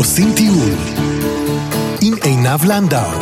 עושים טיול עם עינב לנדאו.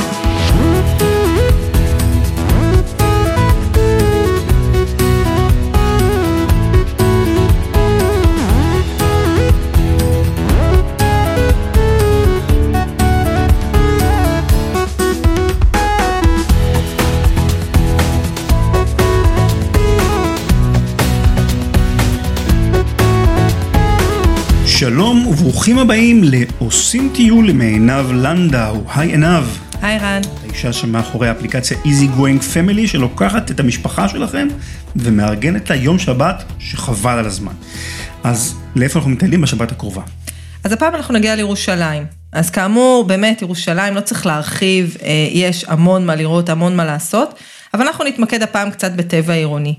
שלום וברוכים הבאים לעושים טיול עם עינב לנדאו. היי עינב. היי רן. האישה שמאחורי האפליקציה Easy Going Family שלוקחת את המשפחה שלכם ומארגנת לה יום שבת שחבל על הזמן. אז לאיפה אנחנו מטיילים בשבת הקרובה? אז הפעם אנחנו נגיע לירושלים. אז כאמור, באמת ירושלים לא צריך להרחיב, יש המון מה לראות, המון מה לעשות, אבל אנחנו נתמקד הפעם קצת בטבע עירוני.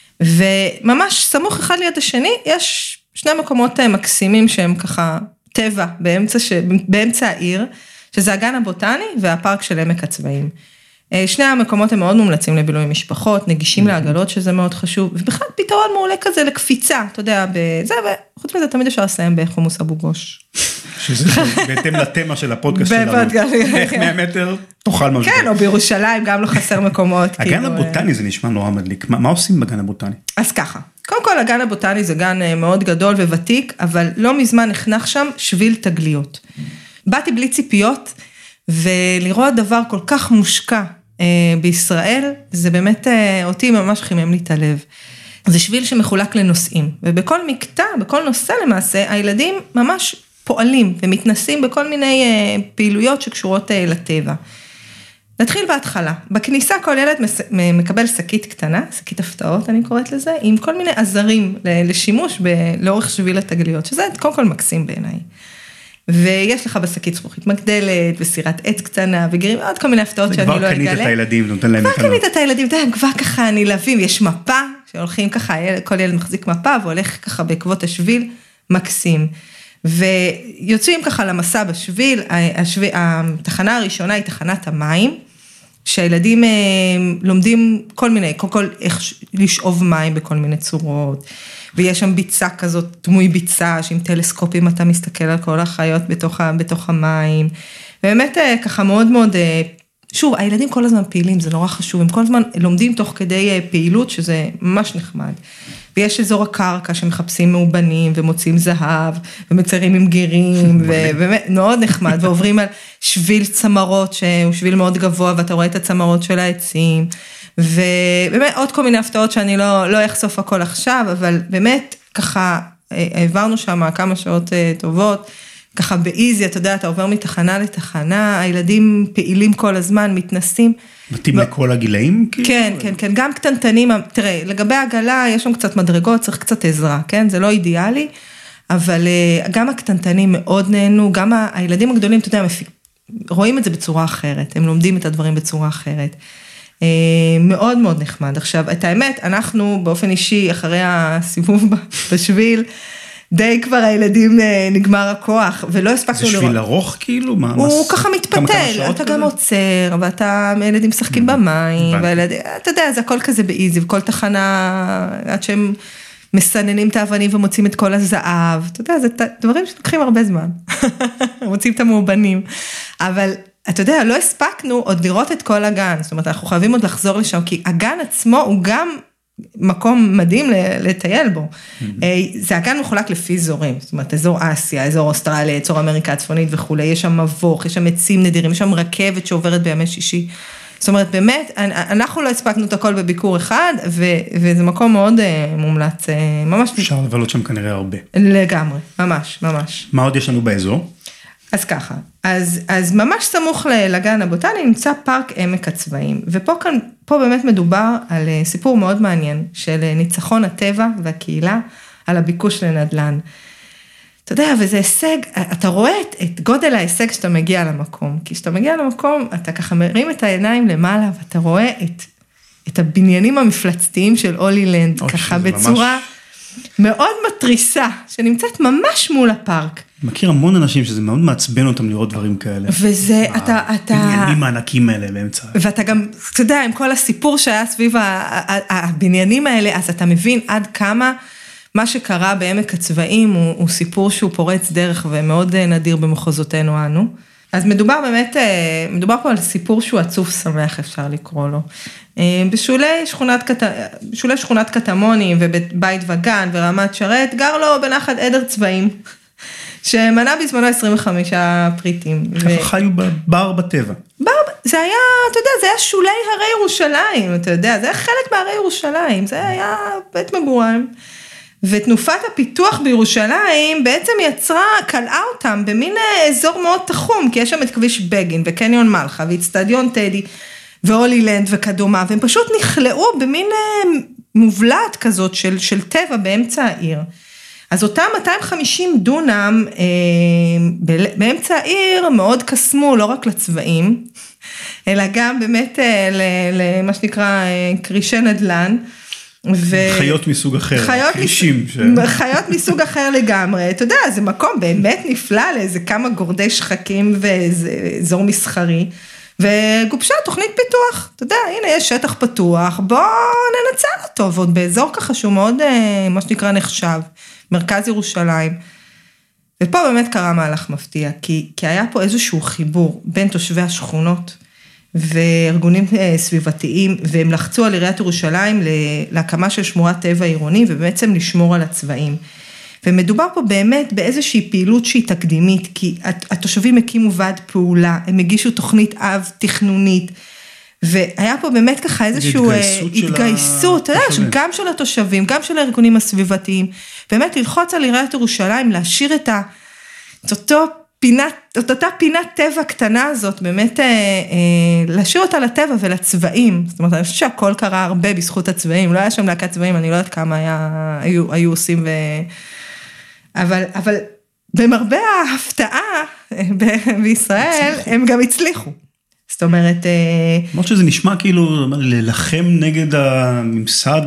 וממש סמוך אחד ליד השני, יש שני מקומות מקסימים שהם ככה טבע באמצע העיר, שזה הגן הבוטני והפארק של עמק הצבאים. שני המקומות הם מאוד מומלצים לבילוי משפחות, נגישים לעגלות שזה מאוד חשוב, ובכלל פתרון מעולה כזה לקפיצה, אתה יודע, בזה, וחוץ מזה תמיד אפשר לסיים בחומוס אבו גוש. שזה בהתאם לתמה של הפודקאסט שלנו. איך 100 מטר תאכל משהו. כן, או בירושלים גם לא חסר מקומות. הגן הבוטני זה נשמע נורא מדליק. מה עושים בגן הבוטני? אז ככה, קודם כל הגן הבוטני זה גן מאוד גדול וותיק, אבל לא מזמן נחנך שם שביל תגליות. באתי בלי ציפיות, ולראות דבר כל כך מושקע בישראל, זה באמת אותי ממש חימם לי את הלב. זה שביל שמחולק לנושאים, ובכל מקטע, בכל נושא למעשה, הילדים ממש פועלים ומתנסים בכל מיני פעילויות שקשורות לטבע. נתחיל בהתחלה. בכניסה כל ילד מקבל שקית קטנה, שקית הפתעות אני קוראת לזה, עם כל מיני עזרים לשימוש לאורך שביל התגליות, שזה קודם כל מקסים בעיניי. ויש לך בשקית זכוכית מגדלת, וסירת עץ קטנה, וגירים עוד כל מיני הפתעות שאני לא אגלה. כבר קנית את הילדים, נותן להם כבר קנית את הילדים, כבר ככה נלהבים, יש מפה, שהולכים ככה, כל ילד מחזיק מפה, והולך ככה בעקבות השביל, מקסים. ויוצאים ככה למסע בשביל, התחנה הראשונה היא תחנת המים, שהילדים לומדים כל מיני, קודם כל איך לשאוב מים בכל מיני צורות, ויש שם ביצה כזאת, דמוי ביצה, שעם טלסקופים אתה מסתכל על כל החיות בתוך המים, ובאמת ככה מאוד מאוד, שוב, הילדים כל הזמן פעילים, זה נורא חשוב, הם כל הזמן לומדים תוך כדי פעילות, שזה ממש נחמד. ויש אזור הקרקע שמחפשים מאובנים, ומוצאים זהב, ומצרים עם גירים, ובאמת מאוד נחמד, ועוברים על שביל צמרות, שהוא שביל מאוד גבוה, ואתה רואה את הצמרות של העצים, ובאמת עוד כל מיני הפתעות שאני לא אחשוף הכל עכשיו, אבל באמת ככה העברנו שם כמה שעות טובות, ככה באיזי, אתה יודע, אתה עובר מתחנה לתחנה, הילדים פעילים כל הזמן, מתנסים. מתאים לכל הגילאים? כן, כן, כן, גם קטנטנים, תראה, לגבי העגלה, יש שם קצת מדרגות, צריך קצת עזרה, כן? זה לא אידיאלי, אבל גם הקטנטנים מאוד נהנו, גם הילדים הגדולים, אתה יודע, רואים את זה בצורה אחרת, הם לומדים את הדברים בצורה אחרת. מאוד מאוד נחמד. עכשיו, את האמת, אנחנו באופן אישי, אחרי הסיבוב בשביל, די כבר הילדים נגמר הכוח, ולא הספקנו לראות. זה שביל ארוך כאילו? הוא ככה מתפתל, אתה גם עוצר, ואתה, ילדים משחקים במים, אתה יודע, זה הכל כזה באיזי, וכל תחנה, עד שהם מסננים את האבנים ומוצאים את כל הזהב, אתה יודע, זה דברים שלוקחים הרבה זמן, מוצאים את המאובנים, אבל אתה יודע, לא הספקנו עוד לראות את כל הגן, זאת אומרת, אנחנו חייבים עוד לחזור לשם, כי הגן עצמו הוא גם מקום מדהים לטייל בו. זה הגן מחולק לפי אזורים, זאת אומרת, אזור אסיה, אזור אוסטרליה, אזור אמריקה הצפונית וכו', יש שם מבוך, יש שם עצים נדירים, יש שם רכבת שעוברת בימי שישי. זאת אומרת, באמת, אנחנו לא הספקנו את הכל בביקור אחד, וזה מקום מאוד מומלץ, ממש. אפשר לבלות שם כנראה הרבה. לגמרי, ממש, ממש. מה עוד יש לנו באזור? אז ככה, אז ממש סמוך לגן הבוטני נמצא פארק עמק הצבאים, ופה באמת מדובר על סיפור מאוד מעניין, של ניצחון הטבע והקהילה, על הביקוש לנדלן. אתה יודע, וזה הישג, אתה רואה את גודל ההישג שאתה מגיע למקום, כי כשאתה מגיע למקום, אתה ככה מרים את העיניים למעלה, ואתה רואה את הבניינים המפלצתיים של הולילנד, ככה בצורה מאוד מטריסה, שנמצאת ממש מול הפארק. מכיר המון אנשים שזה מאוד מעצבן אותם לראות דברים כאלה. וזה, אתה... הבניינים הענקים האלה באמצע. ואתה גם, אתה יודע, עם כל הסיפור שהיה סביב הבניינים האלה, אז אתה מבין עד כמה מה שקרה בעמק הצבעים הוא סיפור שהוא פורץ דרך ומאוד נדיר במחוזותינו אנו. אז מדובר פה על סיפור שהוא עצוב שמח, אפשר לקרוא לו. בשולי שכונת קטמונים ובית וגן ורמת שרת, גר לו בנחת עדר צבעים, שמנה בזמנו 25 פריטים. ככה חיו בר בטבע. זה היה, אתה יודע, זה היה שולי הרי ירושלים, אתה יודע, זה היה חלק מהרי ירושלים, זה היה בית מגורים. ותנופת הפיתוח בירושלים בעצם קלעה אותם במין אזור מאוד תחום, כי יש שם את כביש בגין וקניון מלכה ואצטדיון טדי והולילנד וכדומה, והם פשוט נכלאו במין מובלעת כזאת של טבע באמצע העיר. אז אותם 250 דונם באמצע העיר מאוד קסמו לא רק לצבעים, אלא גם באמת למה שנקרא קרישי נדל"ן, חיות מסוג אחר, חיות מסוג אחר לגמרי, אתה יודע, זה מקום באמת נפלא לאיזה כמה גורדי שחקים ואיזה אזור מסחרי, וגובשה תוכנית פיתוח, אתה יודע, הנה יש שטח פתוח, בוא ננצל אותו, ועוד באזור ככה שהוא מאוד, מה שנקרא נחשב, מרכז ירושלים, ופה באמת קרה מהלך מפתיע, כי היה פה איזשהו חיבור בין תושבי השכונות, וארגונים סביבתיים, והם לחצו על עיריית ירושלים להקמה של שמורת טבע עירוני, ובעצם לשמור על הצבעים. ומדובר פה באמת באיזושהי פעילות שהיא תקדימית, כי התושבים הקימו ועד פעולה, הם הגישו תוכנית אב תכנונית, והיה פה באמת ככה איזשהו התגייסות, אתה יודע, גם של התושבים, גם של הארגונים הסביבתיים, באמת ללחוץ על עיריית ירושלים, להשאיר את אותה פינת טבע קטנה הזאת, באמת להשאיר אותה לטבע ולצבעים, זאת אומרת, אני חושבת שהכל קרה הרבה בזכות הצבעים, לא היה שם להקת צבעים, אני לא יודעת כמה היו עושים, אבל במרבה ההפתעה בישראל, הם גם הצליחו. זאת אומרת... למרות שזה נשמע כאילו ללחם נגד הממסד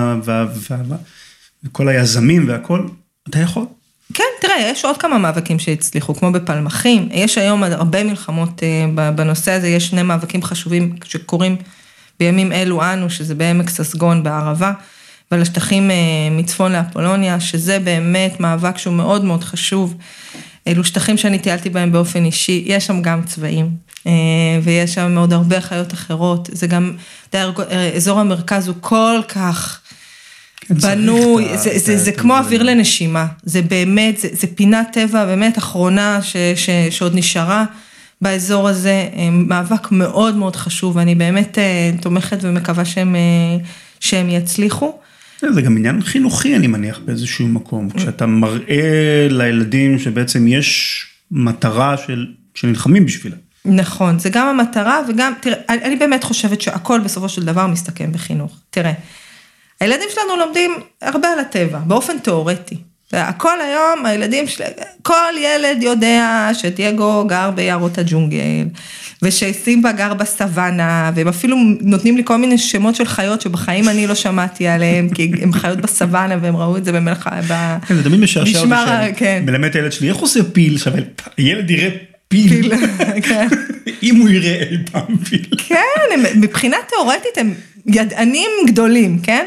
וכל היזמים והכל, אתה יכול? כן, תראה, יש עוד כמה מאבקים שהצליחו, כמו בפלמחים, יש היום הרבה מלחמות בנושא הזה, יש שני מאבקים חשובים שקורים בימים אלו אנו, שזה בעמק ססגון בערבה, ולשטחים מצפון לאפולוניה, שזה באמת מאבק שהוא מאוד מאוד חשוב, אלו שטחים שאני טיילתי בהם באופן אישי, יש שם גם צבעים, ויש שם מאוד הרבה חיות אחרות, זה גם, אזור המרכז הוא כל כך בנוי, זה כמו אוויר לנשימה, זה באמת, זה פינת טבע באמת אחרונה שעוד נשארה באזור הזה, מאבק מאוד מאוד חשוב, ואני באמת תומכת ומקווה שהם יצליחו. זה גם עניין חינוכי, אני מניח, באיזשהו מקום, כשאתה מראה לילדים שבעצם יש מטרה שנלחמים בשבילה. נכון, זה גם המטרה, וגם, תראה, אני באמת חושבת שהכל בסופו של דבר מסתכם בחינוך. תראה, הילדים שלנו לומדים הרבה על הטבע, באופן תיאורטי. הכל היום, הילדים כל ילד יודע שטייגו גר ביערות הג'ונגל, ושסימבה גר בסוואנה, והם אפילו נותנים לי כל מיני שמות של חיות, שבחיים אני לא שמעתי עליהם, כי הם חיות בסוואנה, והם ראו את זה במלחה, כן, זה תמיד משעשע אותי, מלמד את הילד שלי, איך עושה פיל? הילד יראה פיל, אם הוא יראה אי פעם פיל. כן, מבחינה תיאורטית הם ידענים גדולים, כן?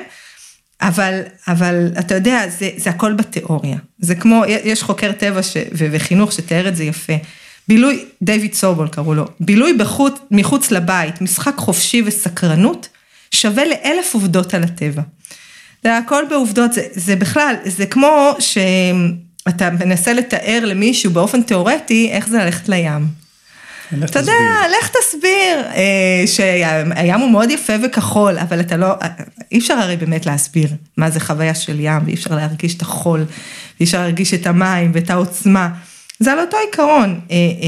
אבל אתה יודע, זה הכל בתיאוריה. זה כמו, יש חוקר טבע וחינוך שתיאר את זה יפה. בילוי, דיוויד סובול קראו לו, בילוי מחוץ לבית, משחק חופשי וסקרנות, שווה ל1,000 עובדות על הטבע. זה הכל בעובדות, זה בכלל, זה כמו שאתה מנסה לתאר למישהו באופן תיאורטי, איך זה ללכת לים. אתה יודע, לך תסביר, שהים הוא מאוד יפה וכחול, אבל אתה לא, אי אפשר הרי באמת להסביר מה זה חוויה של ים, ואי אפשר להרגיש את החול, ואי אפשר להרגיש את המים ואת העוצמה. זה על אותו עיקרון,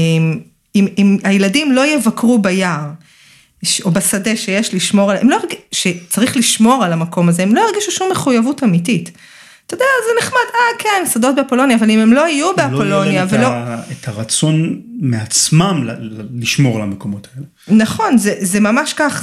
אם הילדים לא יבקרו ביער, או בשדה שיש לשמור עליהם, שצריך לשמור על המקום הזה, הם לא ירגישו שום מחויבות אמיתית. אתה יודע, זה נחמד, כן, שדות באפולוניה, אבל אם הם לא יהיו באפולוניה, ולא יהיה להם את הרצון מעצמם לשמור על המקומות האלה. נכון, זה ממש כך,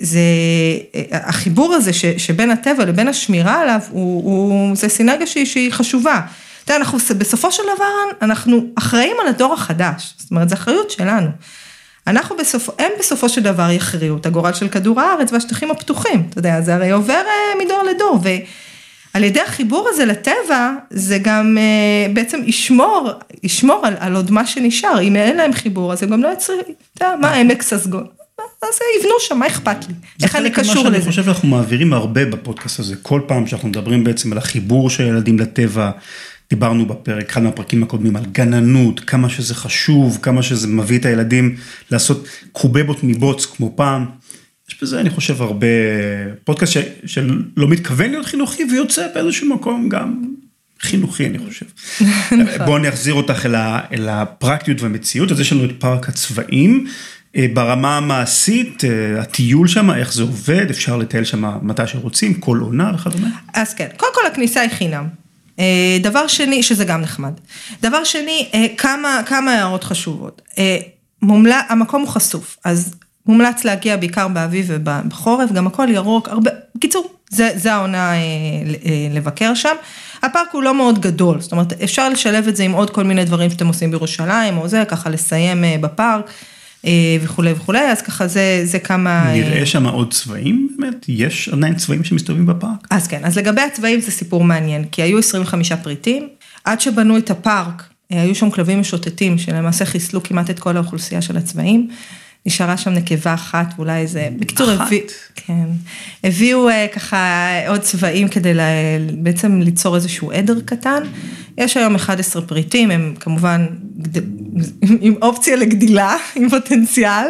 החיבור הזה שבין הטבע לבין השמירה עליו, זה סינרגיה שהיא חשובה. אתה יודע, בסופו של דבר, אנחנו אחראים על הדור החדש, זאת אומרת, זו אחריות שלנו. הם בסופו של דבר יכריעו את הגורל של כדור הארץ והשטחים הפתוחים, אתה יודע, זה הרי עובר מדור לדור, על ידי החיבור הזה לטבע, זה גם בעצם ישמור על עוד מה שנשאר, אם אין להם חיבור, אז הם גם לא יצריך, אתה יודע, מה עמק ססגון? אז יבנו שם, מה אכפת לי? איך אני קשור לזה? אני חושב שאנחנו מעבירים הרבה בפודקאסט הזה, כל פעם שאנחנו מדברים בעצם על החיבור של ילדים לטבע, דיברנו בפרק, אחד מהפרקים הקודמים על גננות, כמה שזה חשוב, כמה שזה מביא את הילדים לעשות קובבות מבוץ כמו פעם. יש בזה, אני חושב, הרבה פודקאסט שלא מתכוון להיות חינוכי, ויוצא באיזשהו מקום גם חינוכי, אני חושב. בואו נחזיר אותך אל הפרקטיות והמציאות, אז יש לנו את פארק הצבעים, ברמה המעשית, הטיול שם, איך זה עובד, אפשר לטייל שם מתי שרוצים, כל עונה וכדומה. אז כן, קודם כל הכניסה היא חינם. דבר שני, שזה גם נחמד. דבר שני, כמה הערות חשובות. המקום הוא חשוף, אז מומלץ להגיע בעיקר באביב ובחורף, גם הכל ירוק, בקיצור, זה העונה לבקר שם. הפארק הוא לא מאוד גדול, זאת אומרת, אפשר לשלב את זה עם עוד כל מיני דברים שאתם עושים בירושלים, או זה, ככה לסיים בפארק, וכו' וכו', אז ככה זה כמה... נראה שם עוד צבעים, באמת? יש עדיין צבעים שמסתובבים בפארק? אז כן, אז לגבי הצבעים זה סיפור מעניין, כי היו 25 פריטים, עד שבנו את הפארק, היו שם כלבים משוטטים, שלמעשה חיסלו כמעט את כל האוכלוסייה של הצבעים, נשארה שם נקבה אחת, ואולי זה... בקיצור, הביאו ככה עוד צבעים כדי בעצם ליצור איזשהו עדר קטן. יש היום 11 פריטים, הם כמובן עם אופציה לגדילה, עם פוטנציאל.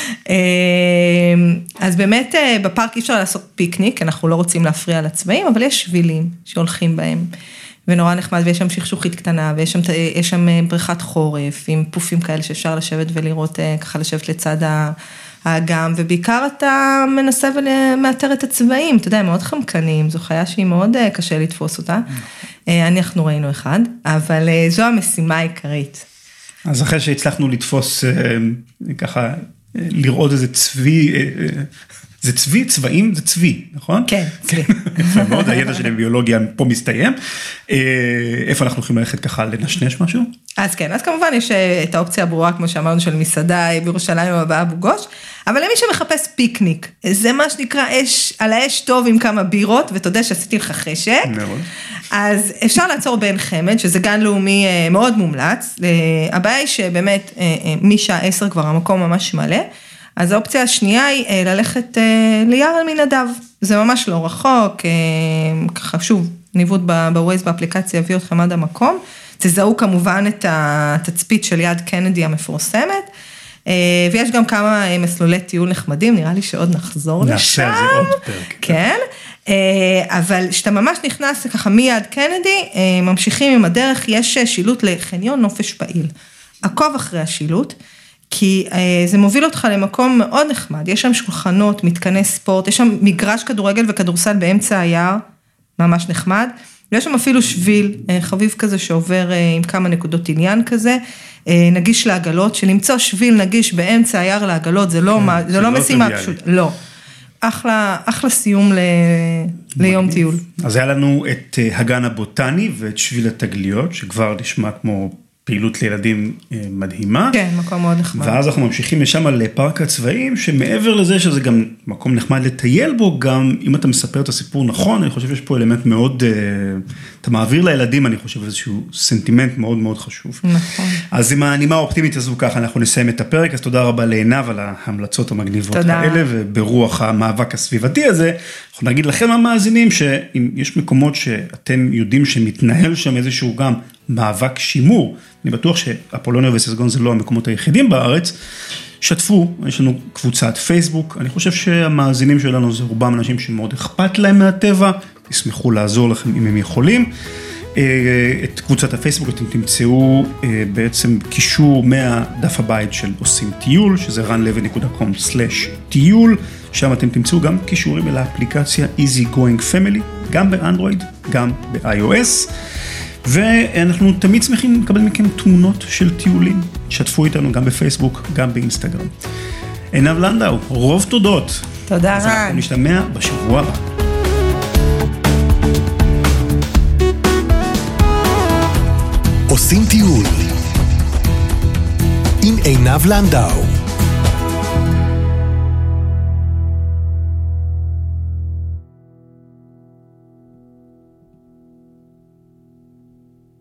אז באמת בפארק אי אפשר לעשות פיקניק, אנחנו לא רוצים להפריע לצבעים, אבל יש שבילים שהולכים בהם. ונורא נחמד, ויש שם שכשוכית קטנה, ויש שם בריכת חורף, עם פופים כאלה שאפשר לשבת ולראות, ככה לשבת לצד האגם, ובעיקר אתה מנסה ומאתר את הצבעים, אתה יודע, מאוד חמקנים, זו חיה שהיא מאוד קשה לתפוס אותה, אנחנו ראינו אחד, אבל זו המשימה העיקרית. אז אחרי שהצלחנו לתפוס, ככה, לראות איזה צבי, זה צבי, צבעים, זה צבי, נכון? כן, צבי. יפה מאוד, הידע שלי בביולוגיה פה מסתיים. איפה אנחנו יכולים ללכת ככה לנשנש משהו? אז כן, אז כמובן יש את האופציה הברורה, כמו שאמרנו, של מסעדה בירושלים הבאה אבו גוש, אבל למי שמחפש פיקניק, זה מה שנקרא על האש טוב עם כמה בירות, ותודה שעשיתי לך חשק. מאוד. אז אפשר לעצור בעין חמד, שזה גן לאומי מאוד מומלץ. הבעיה היא שבאמת משעה 10 כבר המקום ממש מלא, אז האופציה השנייה היא ללכת ליער אלמינדב, זה ממש לא רחוק, ככה שוב, ניווט בווייז באפליקציה יביא אתכם עד המקום, תזהו כמובן את התצפית של יד קנדי המפורסמת, ויש גם כמה מסלולי טיול נחמדים, נראה לי שעוד נחזור לשם. נעשה על זה עוד פרק. כן, אבל כשאתה ממש נכנס ככה מיד קנדי, ממשיכים עם הדרך, יש שילוט לחניון נופש פעיל, עקוב אחרי השילוט, כי זה מוביל אותך למקום מאוד נחמד, יש שם שולחנות, מתקני ספורט, יש שם מגרש כדורגל וכדורסל באמצע היער, ממש נחמד, ויש שם אפילו שביל חביב כזה שעובר עם כמה נקודות עניין כזה, נגיש לעגלות, שלמצוא שביל נגיש באמצע היער לעגלות, זה לא משימה פשוט, לא. אחלה סיום ליום טיול. אז היה לנו את הגן הבוטני ואת שביל התגליות, שכבר נשמע כמו פעילות לילדים מדהימה. כן, מקום מאוד נחמד. ואז אנחנו ממשיכים לשם על פארק הצבעים, שמעבר לזה שזה גם מקום נחמד לטייל בו, גם אם אתה מספר את הסיפור נכון, אני חושב שיש פה אלמנט מאוד, אתה מעביר לילדים, אני חושב, איזשהו סנטימנט מאוד מאוד חשוב. נכון. אז עם הנימה האופטימית הזו ככה, אנחנו נסיים את הפרק, אז תודה רבה לעינב על ההמלצות המגניבות האלה, וברוח המאבק הסביבתי הזה, אנחנו נגיד לכם המאזינים, שאם יש מקומות שאתם יודעים שמתנהל שם איזשהו גם מאבק שימור, אני בטוח שאפולוניה וססגון זה לא המקומות היחידים בארץ, שתפו, יש לנו קבוצת פייסבוק, אני חושב שהמאזינים שלנו זה רובם אנשים שמאוד אכפת להם מהטבע, ישמחו לעזור לכם אם הם יכולים, את קבוצת הפייסבוק אתם תמצאו בעצם קישור מהדף הבית של עושים טיול, שזה ranlevy.com/טיול, שם אתם תמצאו גם קישורים אל האפליקציה Easy Going Family, גם באנדרואיד, גם ב-iOS, ואנחנו תמיד שמחים לקבל מכם תמונות של טיולים, שתפו איתנו גם בפייסבוק, גם באינסטגרם. עינב לנדאו, רוב תודות. תודה רן. אז אנחנו נשתמע בשבוע הבא. עושים טיול עם עינב לנדאו.